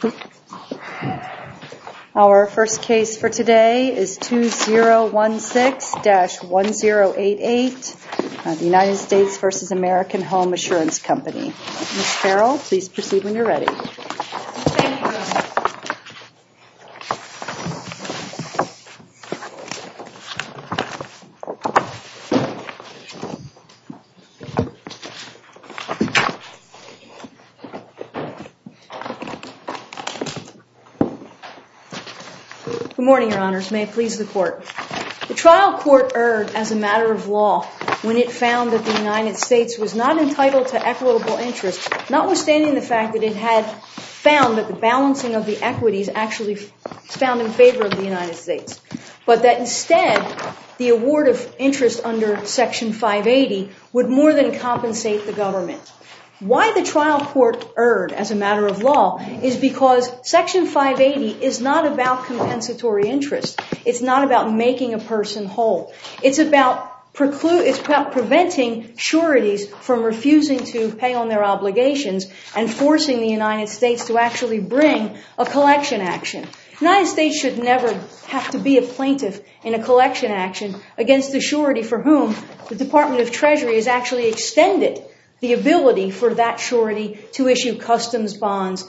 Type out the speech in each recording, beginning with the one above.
Our first case for today is 2016-1088, the United States v. American Home Assurance Company. Ms. Farrell, please proceed when you're ready. Thank you, Your Honor. Good morning, Your Honors. May it please the Court. The trial court erred as a matter of law when it found that the United States was not entitled to equitable interest, notwithstanding the fact that it had found that the balancing of the equities actually found in favor of the United States, but that instead the award of interest under Section 580 would more than compensate the government. Why the trial court erred as a matter of law is because Section 580 is not about compensatory interest. It's not about making a person whole. It's about preventing sureties from refusing to pay on their obligations and forcing the United States to actually bring a collection action. The United States should never have to be a plaintiff in a collection action against a surety for whom the Department of Treasury has actually extended the ability for that surety to issue customs bonds,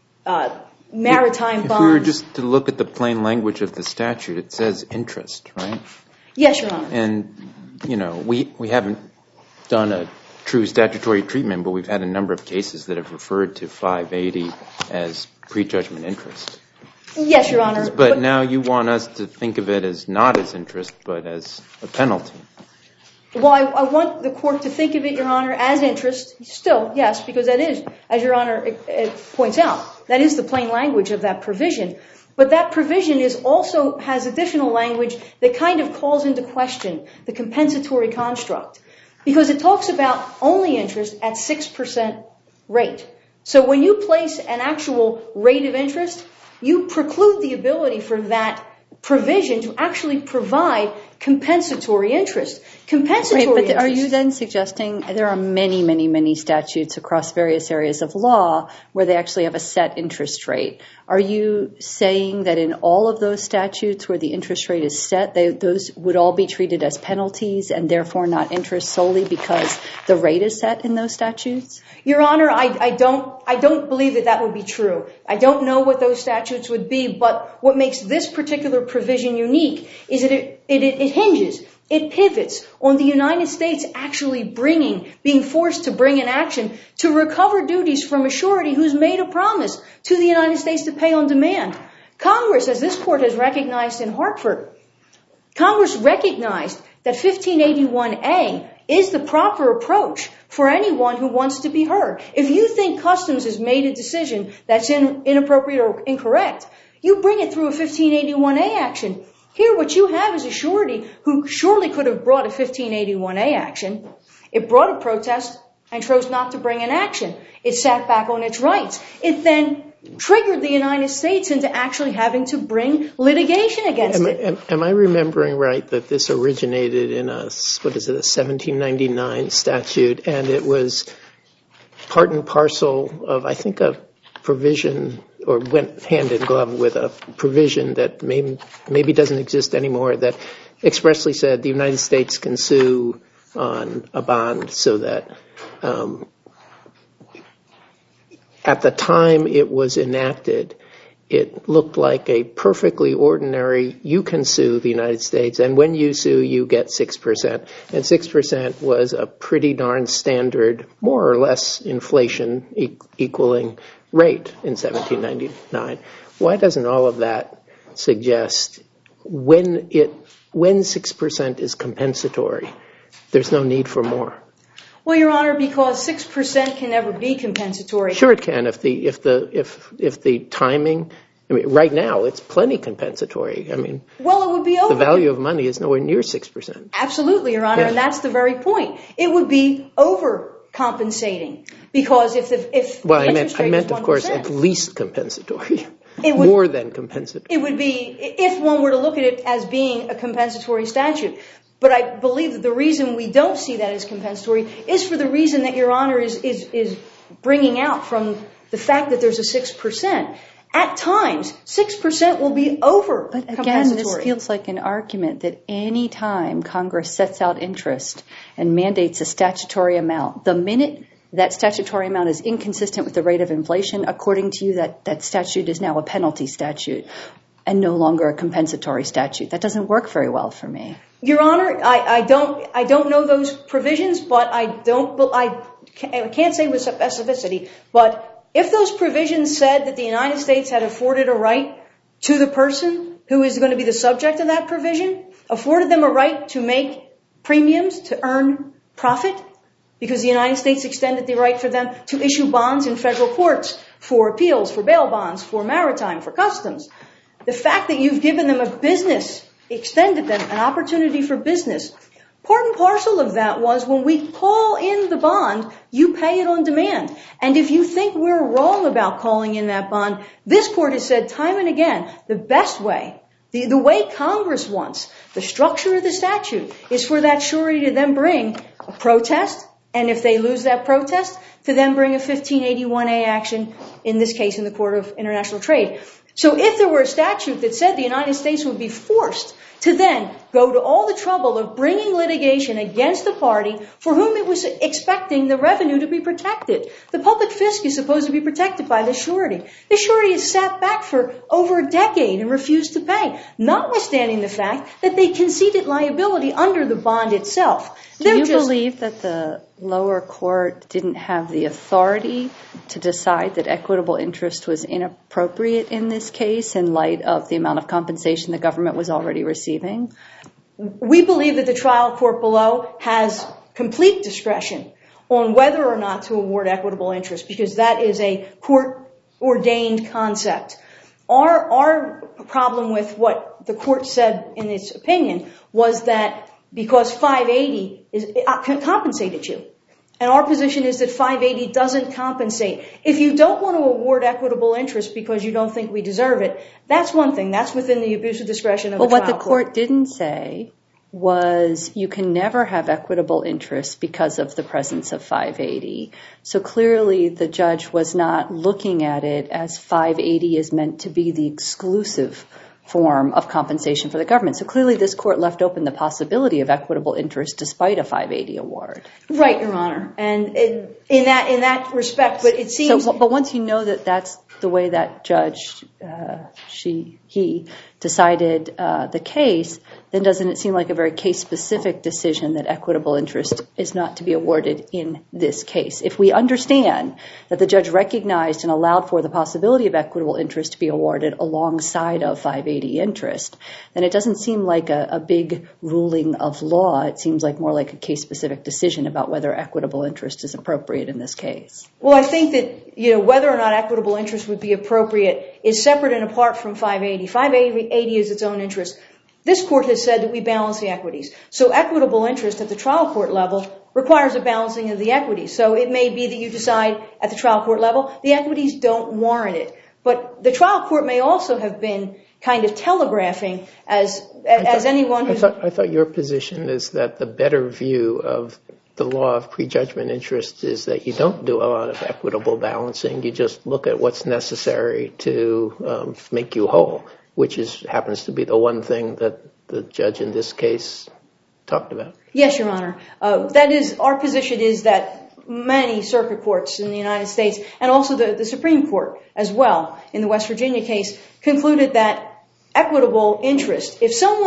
maritime bonds. If we were just to look at the plain language of the statute, it says interest, right? Yes, Your Honor. And, you know, we haven't done a true statutory treatment, but we've had a number of cases that have referred to 580 as prejudgment interest. Yes, Your Honor. But now you want us to think of it as not as interest, but as a penalty. Well, I want the court to think of it, Your Honor, as interest. Still, yes, because that is, as Your Honor points out, that is the plain language of that provision. But that provision also has additional language that kind of calls into question the compensatory construct, because it talks about only interest at 6% rate. So when you place an actual rate of interest, you preclude the ability for that provision to actually provide compensatory interest. Are you then suggesting there are many, many, many statutes across various areas of law where they actually have a set interest rate? Are you saying that in all of those statutes where the interest rate is set, those would all be treated as penalties and therefore not interest solely because the rate is set in those statutes? Your Honor, I don't believe that would be true. I don't know what those statutes would be, but what makes this particular provision unique is that it hinges, it pivots on the United States actually being forced to bring an action to recover duties from a surety who's made a promise to the United States to pay on demand. Congress, as this court has recognized in Hartford, Congress recognized that 1581A is the proper approach for anyone who wants to be heard. If you think Customs has made a decision that's inappropriate or incorrect, you bring it through a 1581A action. Here, what you have is a surety who surely could have brought a 1581A action. It brought a protest and chose not to bring an action. It sat back on its rights. It then triggered the United States into actually having to bring litigation against it. Am I remembering right that this originated in a 1799 maybe and it was part and parcel of, I think, a provision, or went hand in glove with a provision that maybe doesn't exist anymore, that expressly said the United States can sue on a bond, so that at the time it was enacted, it looked like a perfectly ordinary, you can sue the United States, and when you sue, you get 6%. And 6% was a pretty darn standard, more or less inflation equaling rate in 1799. Why doesn't all of that suggest when 6% is compensatory, there's no need for more? Well, Your Honor, because 6% can never be compensatory. Sure it can if the timing. I mean, right now it's plenty compensatory. I mean, well, it would be over. The value of money is nowhere near 6%. Absolutely, Your Honor, and that's the very point. It would be overcompensating because if the interest rate is 1%. I meant, of course, at least compensatory. More than compensatory. It would be if one were to look at it as being a compensatory statute. But I believe that the reason we don't see that as compensatory is for the reason that Your Honor is bringing out from the fact that there's a 6%. At times, 6% will be over compensatory. But again, this feels like an argument that any time Congress sets out interest and mandates a statutory amount, the minute that statutory amount is inconsistent with the rate of inflation, according to you, that statute is now a penalty statute and no longer a compensatory statute. That doesn't work very well for me. Your Honor, I don't know those provisions, but I can't say with specificity, but if those provisions said that the United States had afforded a right to the person who is going to be the subject of that provision, afforded them a right to make premiums, to earn profit, because the United States extended the right for them to issue bonds in federal courts for appeals, for bail bonds, for maritime, for customs. The fact that you've given them a business, extended them an opportunity for business, part and parcel of that was when we call in the bond, you pay it on demand. And if you think we're wrong about calling in that bond, this court has said time and again, the best way, the way Congress wants, the structure of the statute, is for that surety to then bring a protest, and if they lose that protest, to then bring a 1581A action, in this case in the Court of International Trade. So if there were a statute that said the United States would be forced to then go to all the trouble of bringing litigation against the party for whom it was expecting the revenue to be protected. The public fisc is supposed to be protected by the surety. The surety has sat back for over a decade and refused to pay, notwithstanding the fact that they conceded liability under the bond itself. Do you believe that the lower court didn't have the authority to decide that equitable interest was inappropriate in this case in light of the amount of compensation the government was already receiving? We believe that the trial court below has complete discretion on whether or not to award equitable interest, because that is a court-ordained concept. Our problem with what the court said in its opinion was that because 580 compensated you. And our position is that 580 doesn't compensate. If you don't want to award equitable interest because you don't think we deserve it, that's one thing. That's within the abuse of discretion of the trial court. But what the court didn't say was you can never have equitable interest because of the presence of 580. So clearly the judge was not looking at it as 580 is meant to be the exclusive form of compensation for the government. So clearly this court left open the possibility of equitable interest despite a 580 award. Right, Your Honor. And in that respect, but it seems... But once you know that that's the way that judge, he decided the case, then doesn't it seem like a very case-specific decision that equitable interest is not to be awarded in this case? If we understand that the judge recognized and allowed for the possibility of equitable interest to be awarded alongside of 580 interest, then it doesn't seem like a big ruling of law. It seems like more like a case-specific decision about whether equitable interest is appropriate in this case. Well, I think that whether or not equitable interest would be appropriate is separate and apart from 580. 580 is its own interest. This court has said that we balance the equities. So equitable interest at the trial court level requires a balancing of the equities. So it may be that you decide at the trial court level the equities don't warrant it. But the trial court may also have been kind of telegraphing as anyone who's... I thought your position is that the better view of the law of prejudgment interest is that you don't do a lot of equitable balancing. You just look at what's necessary to make you whole, which happens to be the one thing that the judge in this case talked about. Yes, Your Honor. Our position is that many circuit courts in the United States, and also the Supreme Court as well, in the West Virginia case, concluded that equitable interest,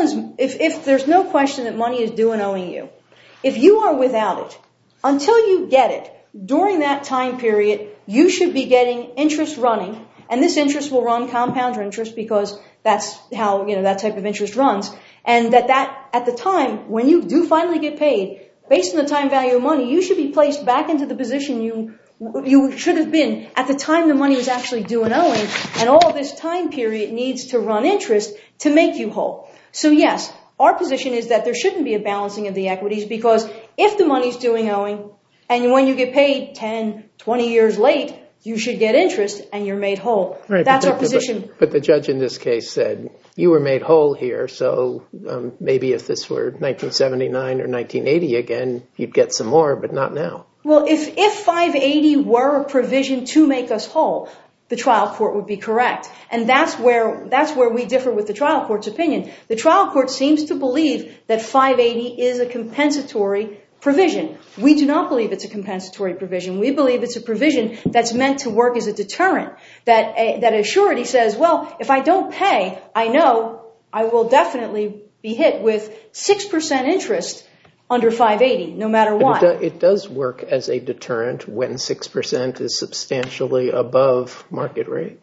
if there's no question that money is due and owing you, if you are without it, until you get it, during that time period, you should be getting interest running, and this interest will run compound interest because that's how that type of interest runs, and that at the time, when you do finally get paid, based on the time value of money, you should be placed back into the position you should have been at the time the money was actually due and owing, and all this time period needs to run interest to make you whole. So yes, our position is that there shouldn't be a balancing of the equities, because if the money's due and owing, and when you get paid 10, 20 years late, you should get interest and you're made whole. Right, that's our position. But the judge in this case said, you were made whole here, so maybe if this were 1979 or 1980 again, you'd get some more, but not now. Well, if 580 were a provision to make us whole, the trial court would be correct. And that's where we differ with the trial court's opinion. The trial court seems to believe that 580 is a compensatory provision. We do not believe it's a compensatory provision. We believe it's a provision that's meant to work as a deterrent, that a surety says, well, if I don't pay, I know I will definitely be hit with 6% interest under 580, no matter what. It does work as a deterrent when 6% is substantially above market rate.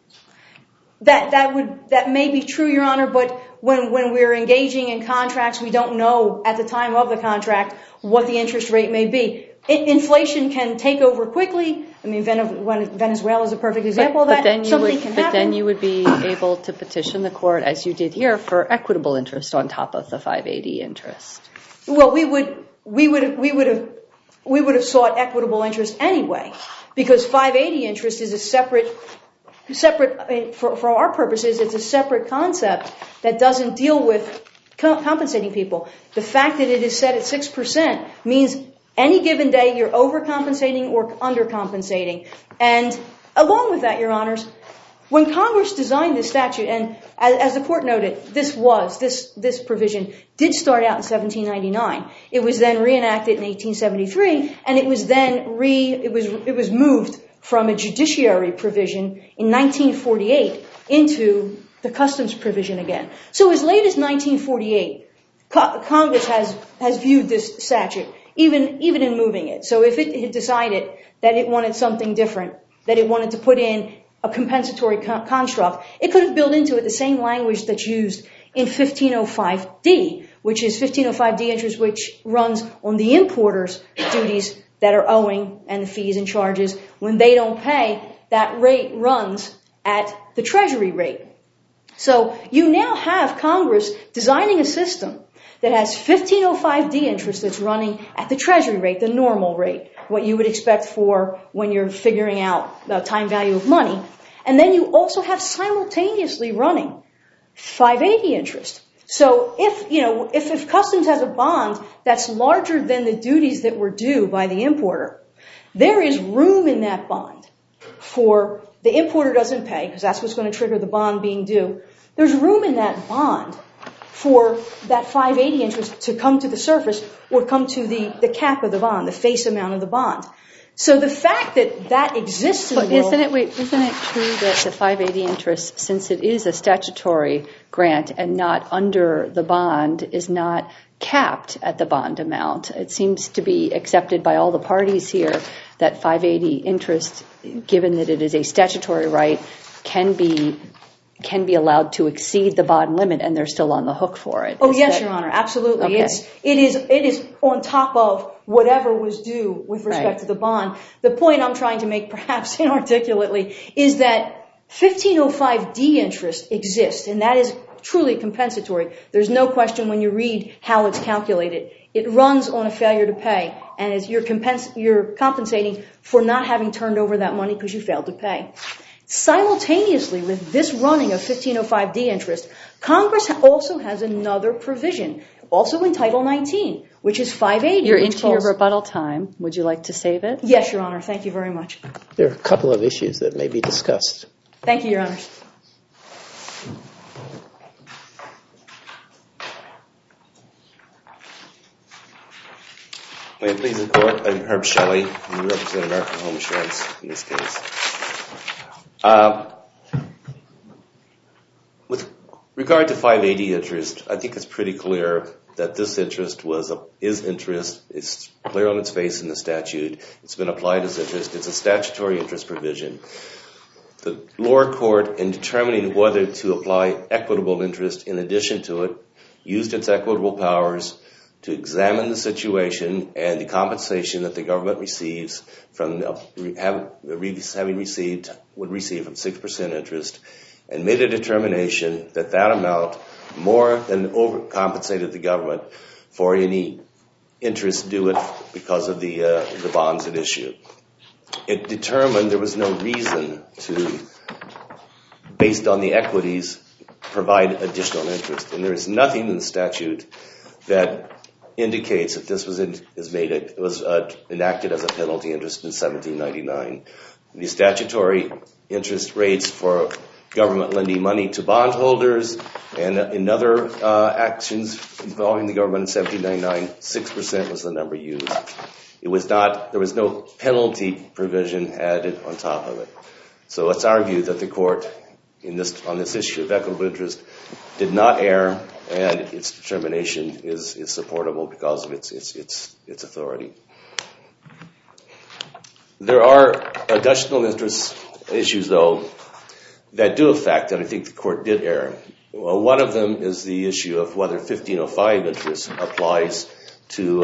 That may be true, Your Honor, but when we're engaging in contracts, we don't know at the time of the contract what the interest rate may be. Inflation can take over quickly. I mean, Venezuela is a perfect example of that. But then you would be able to petition the court, as you did here, for equitable interest on top of the 580 interest. Well, we would have sought equitable interest anyway, because 580 interest is a separate, for our purposes, it's a separate concept that doesn't deal with compensating people. The fact that it is set at 6% means any given day you're overcompensating or undercompensating. And along with that, Your Honors, when Congress designed this statute, and as the court noted, this provision did start out in 1799. It was then reenacted in 1873, and it was then it was moved from a judiciary provision in 1948 into the customs provision again. So as late as 1948, Congress has viewed this statute, even in moving it. So if it had decided that it wanted something different, that it wanted to put in a compensatory construct, it could have built into it the same language that's used in 1505D, which is 1505D interest, which runs on the importer's duties that are owing and the fees and charges. When they don't pay, that rate runs at the Treasury rate. So you now have Congress designing a system that has 1505D interest that's running at the Treasury rate, the normal rate, what you would expect for when you're figuring out the time value of money. And then you also have simultaneously running 580 interest. So if Customs has a bond that's larger than the duties that were due by the importer, there is room in that bond for the importer doesn't pay, because that's what's going to trigger the bond being due. There's room in that bond for that 580 interest to come to the surface or come to the cap of the bond, the face amount of the bond. So the fact that exists in the world... Isn't it true that the 580 interest, since it is a statutory grant and not under the bond, is not capped at the bond amount? It seems to be accepted by all the parties here that 580 interest, given that it is a statutory right, can be allowed to exceed the bond limit, and they're still on the hook for it. Yes, Your Honor, absolutely. Okay. It is on top of whatever was due with respect to the bond. The point I'm trying to make, perhaps inarticulately, is that 1505D interest exists, and that is truly compensatory. There's no question when you read how it's calculated. It runs on a failure to pay, and you're compensating for not having turned over that money because you failed to pay. Simultaneously with this running of 1505D interest, Congress also has another provision, also in Title 19, which is 580. You're into your rebuttal time. Would you like to save it? Yes, Your Honor. Thank you very much. There are a couple of issues that may be discussed. Thank you, Your Honor. May it please the Court, I'm Herb Shelley. I represent American Home Insurance in this case. With regard to 580 interest, I think it's pretty clear that this interest is interest. It's clear on its face in the statute. It's been applied as interest. It's a statutory interest provision. The lower court, in determining whether to apply equitable interest in addition to it, used its equitable powers to examine the situation and the compensation that the government receives from would receive from 6% interest, and made a determination that that amount more than overcompensated the government for any interest due it because of the bonds at issue. It determined there was no reason to, based on the equities, provide additional interest. And there is nothing in the statute that indicates that this was enacted as a penalty interest in 1799. the statutory interest rates for government lending money to bondholders, and in other actions involving the government in 1799, 6% was the number used. There was no penalty provision added on top of it. So it's our view that the court on this issue of equitable interest did not err, and its determination is supportable because of its authority. There are additional interest issues, though, that do affect, and I think the court did err. Well, one of them is the issue of whether 1505 interest applies to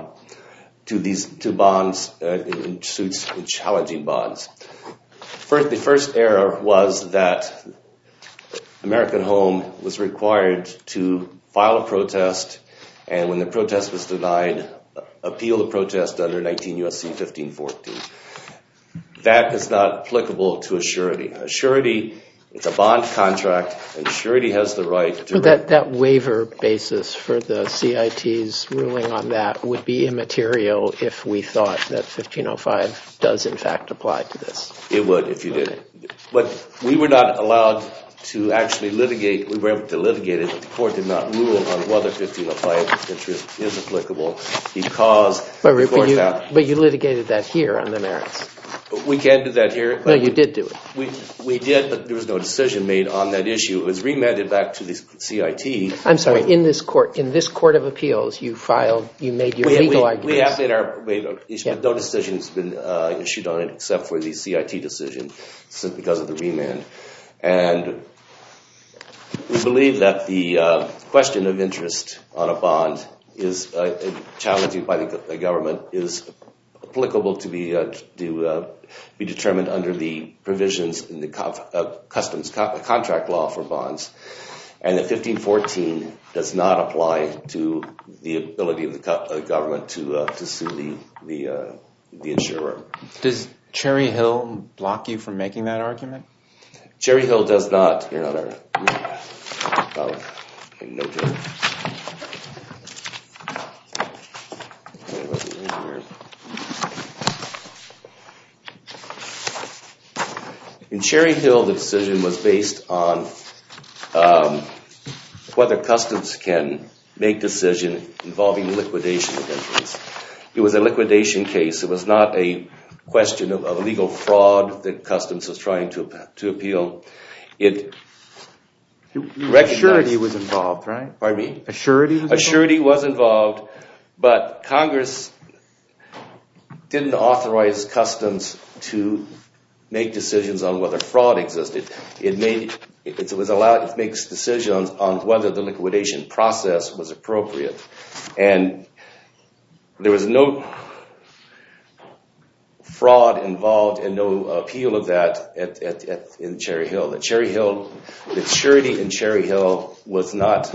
bonds in suits in challenging bonds. The first error was that American Home was required to file a protest, and when the protest was denied, appeal the protest under 19 U.S.C. 1514. That is not applicable to a surety. A surety, it's a bond contract, and a surety has the right to... That waiver basis for the CIT's ruling on that would be immaterial if we thought that 1505 does in fact apply to this. It would if you did. Okay. But we were not allowed to actually litigate. We were able to litigate it, but the court did not rule on whether 1505 interest is applicable because the court found... But you litigated that here on the merits. We can't do that here. No, you did do it. We did, but there was no decision made on that issue. It was remanded back to the CIT. I'm sorry. In this court of appeals, you made your legal arguments. We have made our issue, but no decision has been issued on it except for the CIT decision because of the remand. And we believe that the question of interest on a bond is challenged by the government is applicable to be determined under the provisions in the customs contract law for bonds, and that 1514 does not apply to the ability of the government to sue the insurer. Does Cherry Hill block you from making that argument? Cherry Hill does not, Your Honor. No joke. In Cherry Hill, the decision was based on whether customs can make decision involving liquidation of interest. It was a liquidation case. It was not a question of legal fraud that customs was trying to appeal. A surety was involved, right? Pardon me? A surety was involved? A surety was involved, but Congress didn't authorize customs to make decisions on whether fraud existed. It was allowed to make decisions on whether the liquidation process was appropriate. And there was no fraud involved and no appeal of that in Cherry Hill. The surety in Cherry Hill was not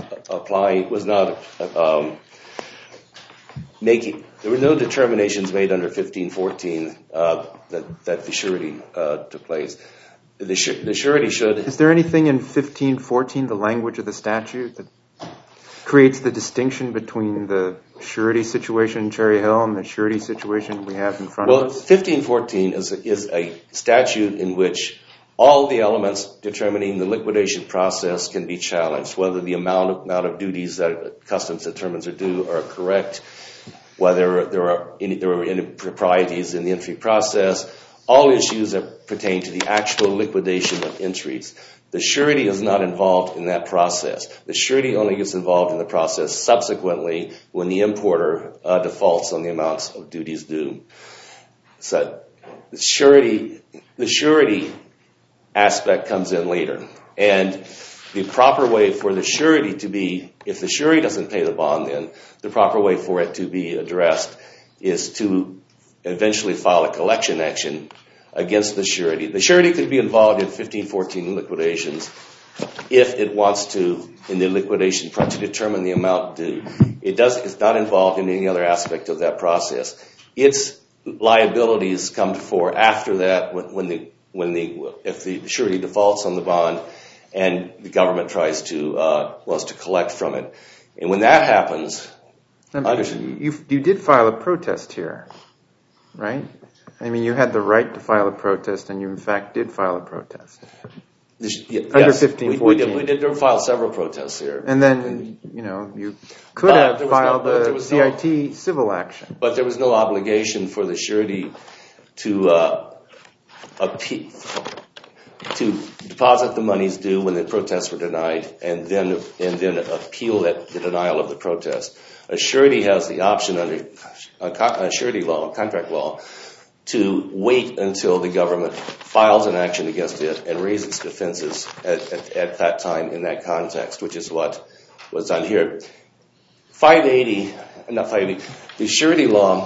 making. There were no determinations made under 1514 that the surety took place. The surety should. Is there anything in 1514, the language of the statute, that creates the distinction between the surety situation in Cherry Hill and the surety situation we have in front of us? Well, 1514 is a statute in which all the elements determining the liquidation process can be challenged, whether the amount of duties that customs determines are due are correct, whether there were any improprieties in the entry process, all issues that pertain to the actual liquidation of entries. The surety is not involved in that process. The surety only gets involved in the process subsequently when the importer defaults on the amounts of duties due. So the surety aspect comes in later. And the proper way for the surety to be, if the surety doesn't pay the bond then, the proper way for it to be addressed is to eventually file a collection action against the surety. The surety could be involved in 1514 liquidations if it wants to, in the liquidation, to determine the amount due. It's not involved in any other aspect of that process. Its liabilities come to fore after that if the surety defaults on the bond and the government wants to collect from it. And when that happens... You did file a protest here, right? I mean, you had the right to file a protest, and you in fact did file a protest. Under 1514. We did file several protests here. And then, you could have filed the CIT civil action. But there was no obligation for the surety to deposit the monies due when the protests were denied and then appeal the denial of the protest. A surety has the option under surety law, contract law, to wait until the government files an action against it and raise its defenses at that time in that context, which is what was done here. 580, the surety law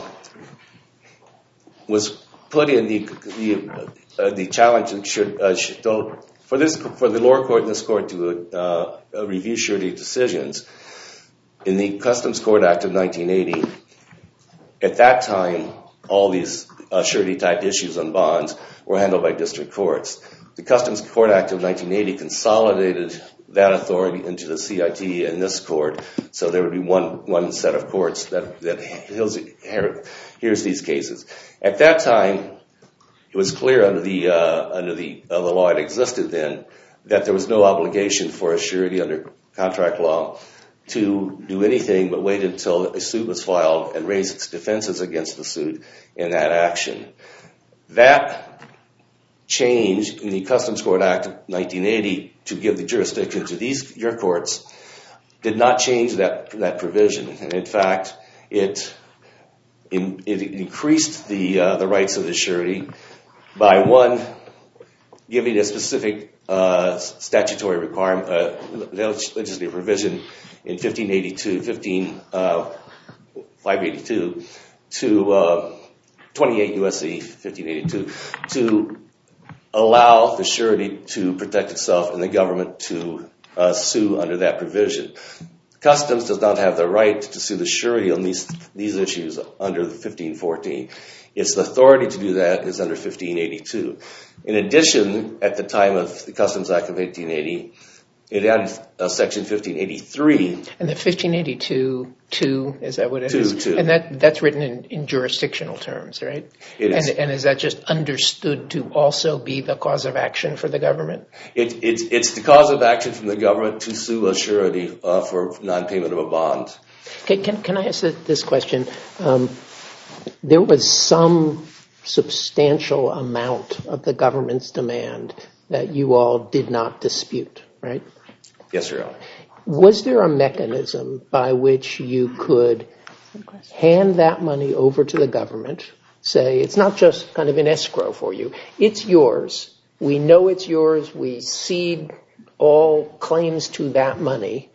was put in the challenge for the lower court and this court to review surety decisions in the Customs Court Act of 1980. At that time, all these surety-type issues on bonds were handled by district courts. The Customs Court Act of 1980 consolidated that authority into the CIT and this court, so there would be one set of courts that hears these cases. At that time, it was clear under the law that existed then that there was no obligation for a surety under contract law to do anything but wait until a suit was filed and raise its defenses against the suit in that action. That change in the Customs Court Act of 1980 to give the jurisdiction to your courts did not change that provision. And in fact, it increased the rights of the surety by one, giving a specific statutory requirement, legislative provision in 582 to 28 U.S.C. 1582 to allow the surety to protect itself and the government to sue under that provision. Customs does not have the right to sue the surety on these issues under 1514. Its authority to do that is under 1582. In addition, at the time of the Customs Act of 1880, it added Section 1583. And the 1582-2, is that what it is? 2. And that's written in jurisdictional terms, right? It is. And is that just understood to also be the cause of action for the government? It's the cause of action from the government to sue a surety for non-payment of a bond. Okay, can I ask this question? There was some substantial amount of the government's demand that you all did not dispute, right? Yes, Your Honor. Was there a mechanism by which you could hand that money over to the government, say it's not just kind of an escrow for you, it's yours, we know it's yours, we cede all claims to that money,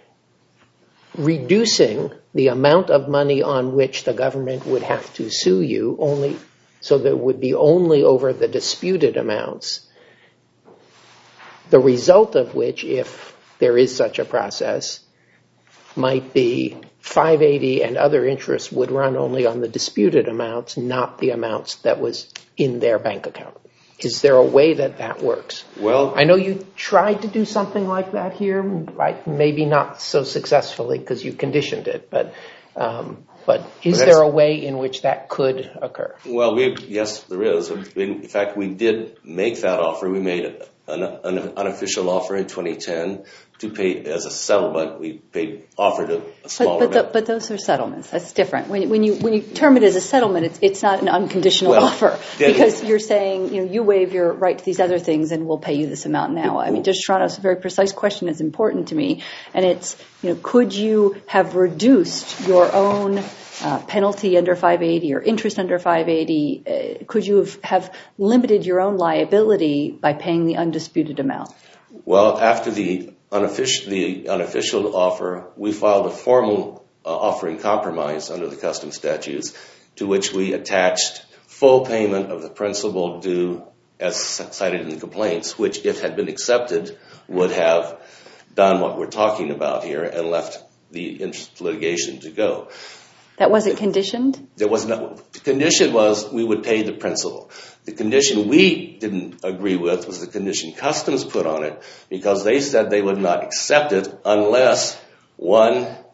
reducing the amount of money on which the government would have to sue you only, so that it would be only over the disputed amounts, the result of which, if there is such a process, might be 580 and other interests would run only on the disputed amounts, not the amounts that was in their bank account. Is there a way that works? Well, I know you tried to do something like that here, right? Maybe not so successfully because you conditioned it, but is there a way in which that could occur? Well, yes, there is. In fact, we did make that offer. We made an unofficial offer in 2010 to pay as a settlement. We offered a smaller amount. But those are settlements. That's different. When you term it as a settlement, it's not an unconditional offer because you're saying you waive your right to these other things and we'll pay you this amount now. I mean, Judge Toronto's very precise question is important to me, and it's could you have reduced your own penalty under 580 or interest under 580? Could you have limited your own liability by paying the undisputed amount? Well, after the unofficial offer, we filed a formal offering compromise under the customs statutes to which we attached full payment of the principal due as cited in the complaints, which, if had been accepted, would have done what we're talking about here and left the interest litigation to go. That wasn't conditioned? There was not. The condition was we would pay the principal. The condition we didn't agree with was the condition customs put on it because they said they would not accept it unless, one,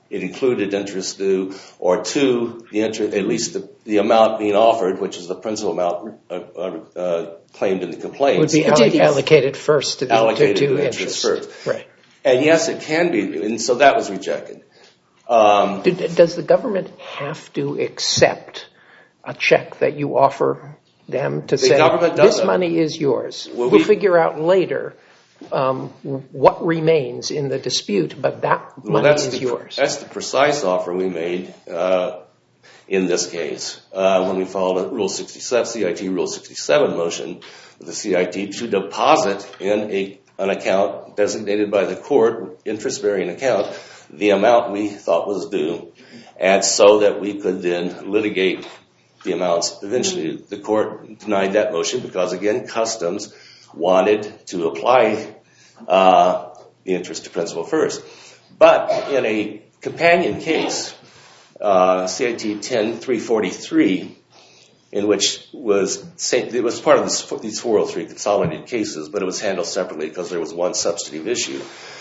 it included interest due, or 2, at least the amount being offered, which is the principal amount claimed in the complaint, would be allocated first to interest first. Right. And yes, it can be, and so that was rejected. Does the government have to accept a check that you offer them to say, this money is yours? We'll figure out later what remains in the dispute, but that money is yours. That's the precise offer we made in this case when we followed a Rule 67, CIT Rule 67 motion with the CIT to deposit in an account designated by the court, interest-bearing account, the amount we thought was due, and so that we could then litigate the amounts eventually. The court denied that motion because, again, Customs wanted to apply the interest to principal first. But in a companion case, CIT 10-343, in which it was part of these 403 consolidated cases, but it was handled separately because there was one substantive issue.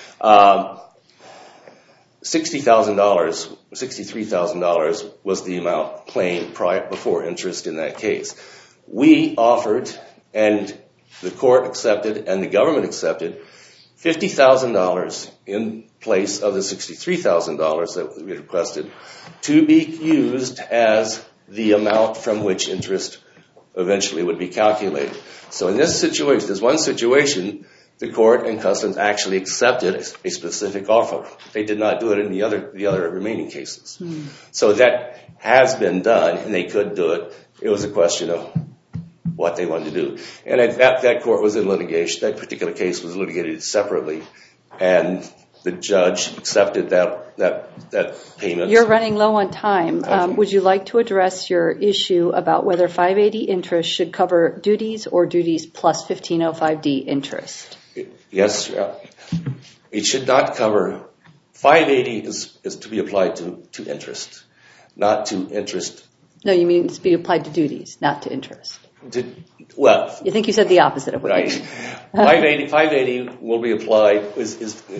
$63,000 was the amount claimed before interest in that case. We offered, and the court accepted, and the government accepted, $50,000 in place of the $63,000 that we requested to be used as the amount from which interest eventually would be calculated. So in this situation, there's one situation, the court and Customs actually accepted a specific offer. They did not do it in the other remaining cases. So that has been done, and they could do it. It was a question of what they wanted to do. And that court was in litigation. That particular case was litigated separately, and the judge accepted that payment. You're running low on time. Okay. Would you like to address your issue about whether 580 interest should cover duties or duties plus 1505D interest? Yes. It should not cover. 580 is to be applied to interest, not to interest. No, you mean it's to be applied to duties, not to interest. Well, you think you said the opposite of what you mean. 580 will be applied, the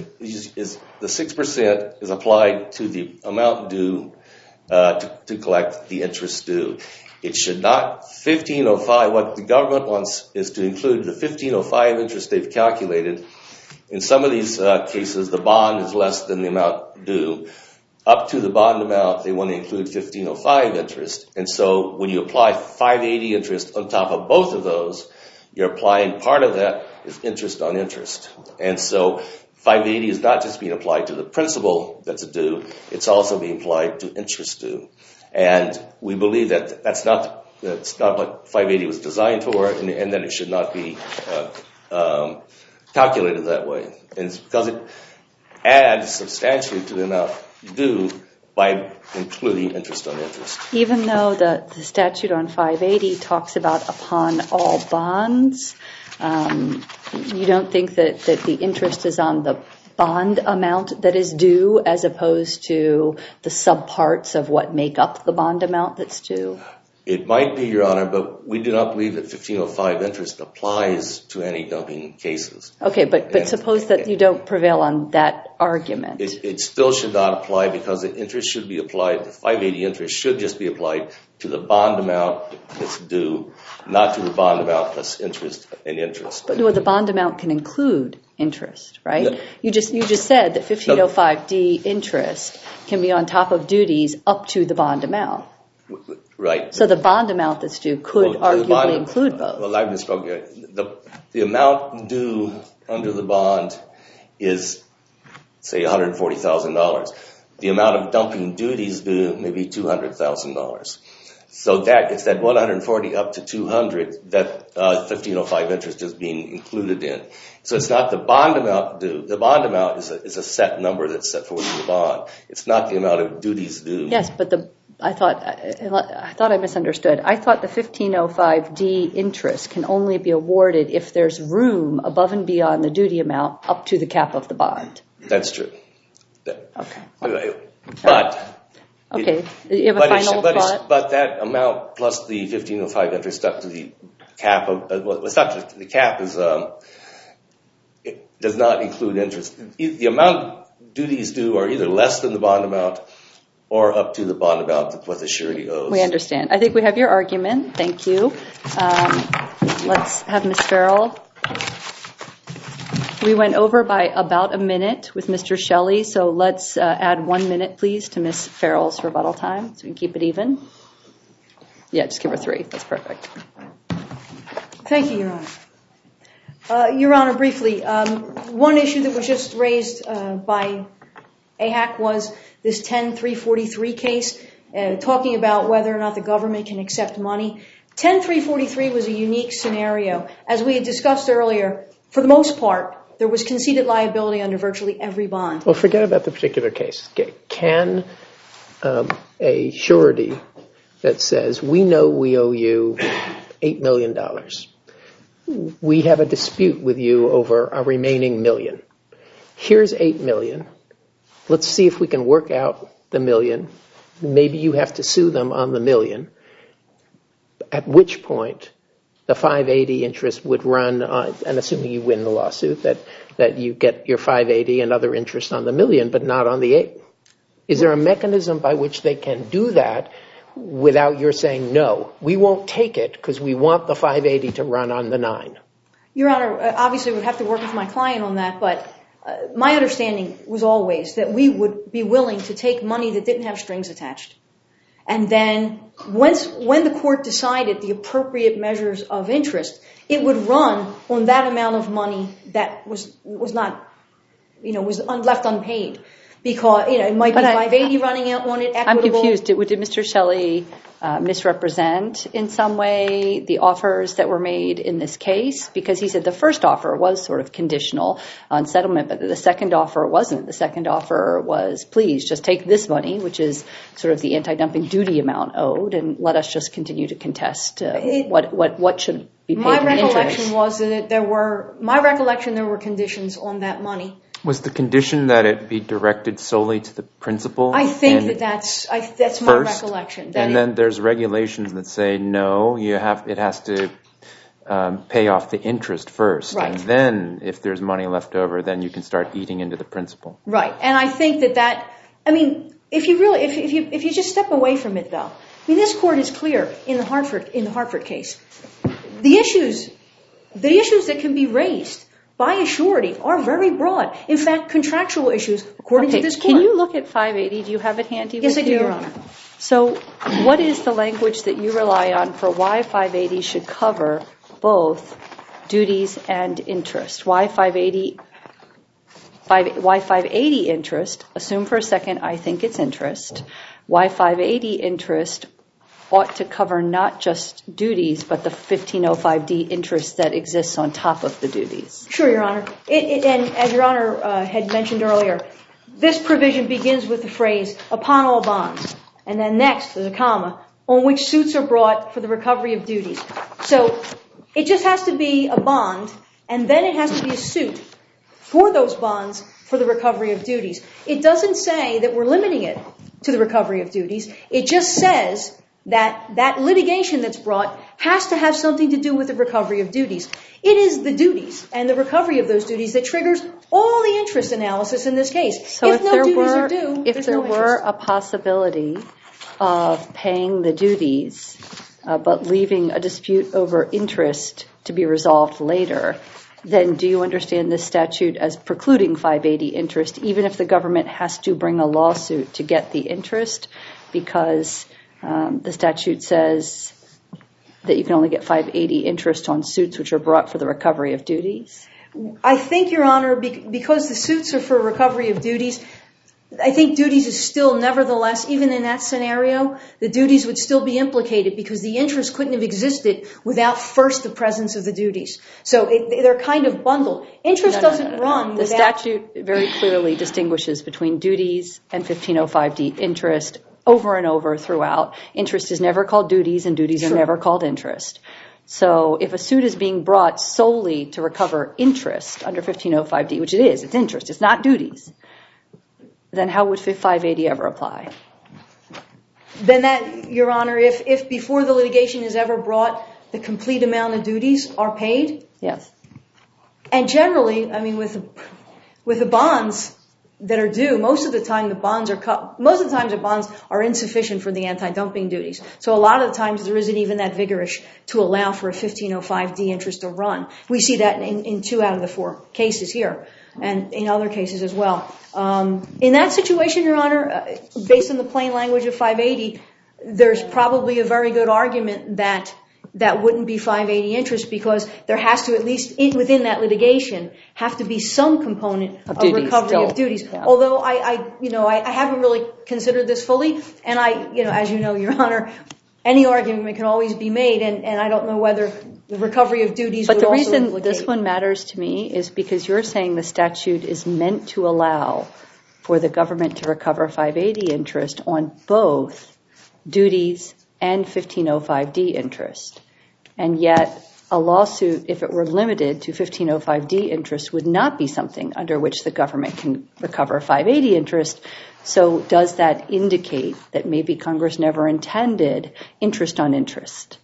6% is applied to the amount due to collect the interest due. It should not, 1505, what the government wants is to include the 1505 interest they've calculated. In some of these cases, the bond is less than the amount due. Up to the bond amount, they want to include 1505 interest. And so when you apply 580 interest on top of both of those, you're applying part of that is interest on interest. And so 580 is not just being applied to the principal that's due, it's also being applied to interest due. And we believe that that's not what 580 was designed for, and that it should not be calculated that way. And it's because it adds substantially to the amount due by including interest on interest. Even though the statute on 580 talks about upon all bonds, you don't think that the interest is on the bond amount that is due as opposed to the subparts of what make up the bond amount that's due? It might be, Your Honor, but we do not believe that 1505 interest applies to any dumping cases. Okay, but suppose that you don't prevail on that argument. It still should not apply because the interest should be applied, the 580 interest should just be applied to the bond amount that's due, not to the bond amount plus interest and interest. But the bond amount can include interest, right? No. You just said that 1505D interest can be on top of duties up to the bond amount. Right. So the bond amount that's due could arguably include both. Well, I misspoke. The amount due under the bond is, say, $140,000. The amount of dumping duties due may be $200,000. So it's that 140 up to 200 that 1505 interest is being included in. So it's not the bond amount due. The bond amount is a set number that's set forth in the bond. It's not the amount of duties due. Yes, but I thought I misunderstood. I thought the 1505D interest can only be awarded if there's room above and beyond the duty amount up to the cap of the bond. That's true. Okay. Okay. You have a final thought? But that amount plus the 1505 interest up to the cap of the cap is it does not include interest. The amount duties due are either less than the bond amount or up to the bond amount that what the surety owes. We understand. I think we have your argument. Thank you. Let's have Ms. Farrell. We went over by about a minute with Mr. Shelley, so let's add 1 minute, please, to Ms. Farrell's rebuttal time so we can keep it even. Yeah, just give her 3. That's perfect. Thank you, Your Honor. Your Honor, briefly, one issue that was just raised by AHAC was this 10-343 case, talking about whether or not the government can accept money. 10-343 was a unique scenario. As we had discussed earlier, for the most part, there was conceded liability under virtually every bond. Well, forget about the particular case. Can a surety that says, we know we owe you $8 million. We have a dispute with you over a remaining $1 million. Here's $8 million. Let's see if we can work out the $1 million. Maybe you have to sue them on the $1 million. At which point the 580 interest would run on, and assuming you win the lawsuit, that you get your 580 and other interest on the $1 million, but not on the 8. Is there a mechanism by which they can do that without your saying, no, we won't take it because we want the 580 to run on the 9? Your Honor, obviously we'd have to work with my client on that, but my understanding was always that we would be willing to take money that didn't have strings attached. And then when the court decided the appropriate measures of interest, it would run on that amount of money that was not, was left unpaid. Because, it might be 580 running out on it, equitable. I'm confused. Did Mr. Shelley misrepresent in some way the offers that were made in this case? Because he said the first offer was sort of conditional on settlement, but the second offer wasn't. The second offer was, please, just take this money, which is sort of the anti-dumping duty amount owed, and let us just continue to contest what should be paid in interest. My recollection was that there were conditions on that money. Was the condition that it be directed solely to the principal? I think that's my recollection. And then there's regulations that say, no, it has to pay off the interest first. Right. And then if there's money left over, then you can start eating into the principal. Right. And I think if you just step away from it, though, this court is clear in the Hartford case. The issues that can be raised by a surety are very broad. In fact, contractual issues, according to this court. Can you look at 580? Do you have it handy with you? Yes, I do, Your Honor. So what is the language that you rely on for why 580 should cover both duties and interest? Why 580 interest? Assume for a second I think it's interest. Why 580 interest ought to cover not just duties, but the 1505D interest that exists on top of the duties? Sure, Your Honor. And as Your Honor had mentioned earlier, this provision begins with the phrase, upon all bonds. And then next, there's a comma, on which suits are brought for the recovery of duties. So it just has to be a bond, and then it has to be a suit for those bonds for the recovery of duties. It doesn't say that we're limiting it to the recovery of duties. It just says that litigation that's brought has to have something to do with the recovery of duties. It is the duties and the recovery of those duties that triggers all the interest analysis in this case. So if no duties are due, if there were a possibility of paying the duties, but leaving a dispute over interest to be resolved later, then do you understand this statute as precluding 580 interest, even if the government has to bring a lawsuit to get the interest, because the statute says that you can only get 580 interest on suits which are brought for the recovery of duties? I think, Your Honor, because the suits are for recovery of duties, I think duties is still, nevertheless, even in that scenario, the duties would still be implicated because the interest couldn't have existed without first the presence of the duties. So they're kind of bundled. Interest doesn't run without... The statute very clearly distinguishes between duties and 1505D interest over and over throughout. Interest is never called duties, and duties are never called interest. So if a suit is being brought solely to recover interest under 1505D, which it is, it's interest, it's not duties, then how would 580 ever apply? Then that, Your Honor, if before the litigation is ever brought, the complete amount of duties are paid? Yes. And generally, with the bonds, that are due, most of the time the bonds are insufficient for the anti-dumping duties. So a lot of the times there isn't even that vigorous to allow for a 1505D interest to run. We see that in 2 out of the 4 cases here, and in other cases as well. In that situation, Your Honor, based on the plain language of 580, there's probably a very good argument that wouldn't be 580 interest, because there has to, at least within that litigation, have to be some component of recovery of duties. Yeah. Although I haven't really considered this fully, and as you know, Your Honor, any argument can always be made, and I don't know whether the recovery of duties would also implicate. But the reason this one matters to me is because you're saying the statute is meant to allow for the government to recover 580 interest on both duties and 1505D interest. And yet a lawsuit, if it were limited to 1505D interest, would not be something under which the government can recover 580 interest. So does that indicate that maybe Congress never intended interest on interest?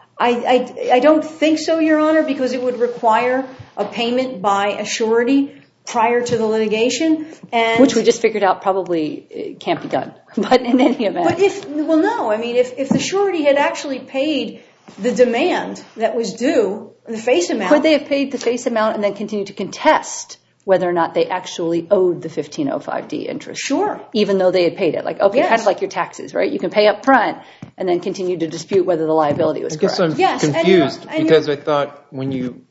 I don't think so, Your Honor, because it would require a payment by a surety prior to the litigation, which we just figured out probably can't be done. But in any event, but if the surety had actually paid the demand that was due, the face amount, could they have paid the face amount and then continue to contest whether or not they actually owed the 1505D interest? Sure. Even though they had paid it, yes. Kind of like your taxes, right? You can pay up front and then continue to dispute whether the liability was correct. I guess I'm confused because I thought when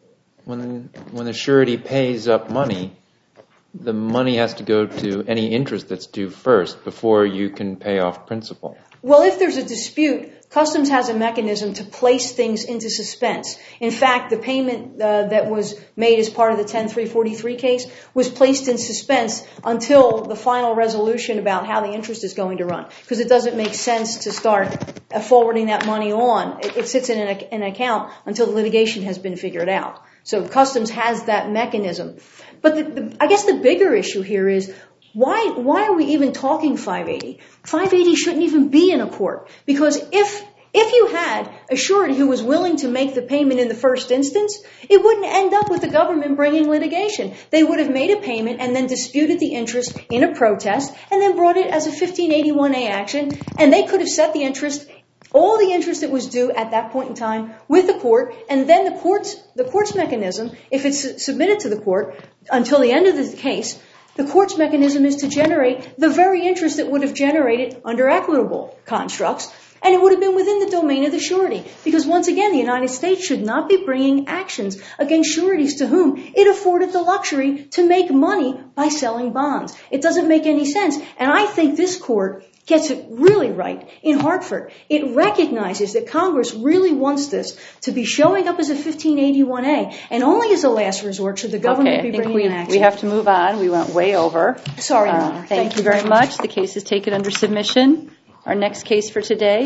the surety pays up money, the money has to go to any interest that's due first before you can pay off principal. Well, if there's a dispute, Customs has a mechanism to place things into suspense. In fact, the payment that was made as part of the 10343 case was placed in suspense until the final resolution about how the interest is going to run, because it doesn't make sense to start forwarding that money on. It sits in an account until the litigation has been figured out. So Customs has that mechanism. But I guess the bigger issue here is, why are we even talking 580? 580 shouldn't even be in a court, because if you had a surety who was willing to make the payment in the first instance, it wouldn't end up with the government bringing litigation. They would have made a payment and then disputed the interest in a protest and then brought it as a 1581A action, and they could have set the interest, all the interest that was due at that point in time, with the court, and then the court's mechanism, if it's submitted to the court until the end of the case, the court's mechanism is to generate the very interest that would have generated under equitable constructs, and it would have been within the domain of the surety. Because once again, the United States should not be bringing actions against sureties to whom it afforded the luxury to make money by selling bonds. It doesn't make any sense. And I think this court gets it really right in Hartford. It recognizes that Congress really wants this to be showing up as a 1581A, and only as a last resort should the government be bringing an action. We have to move on. We went way over. Sorry, Your Honor. Thank you very much. The case is taken under submission. Our next case for today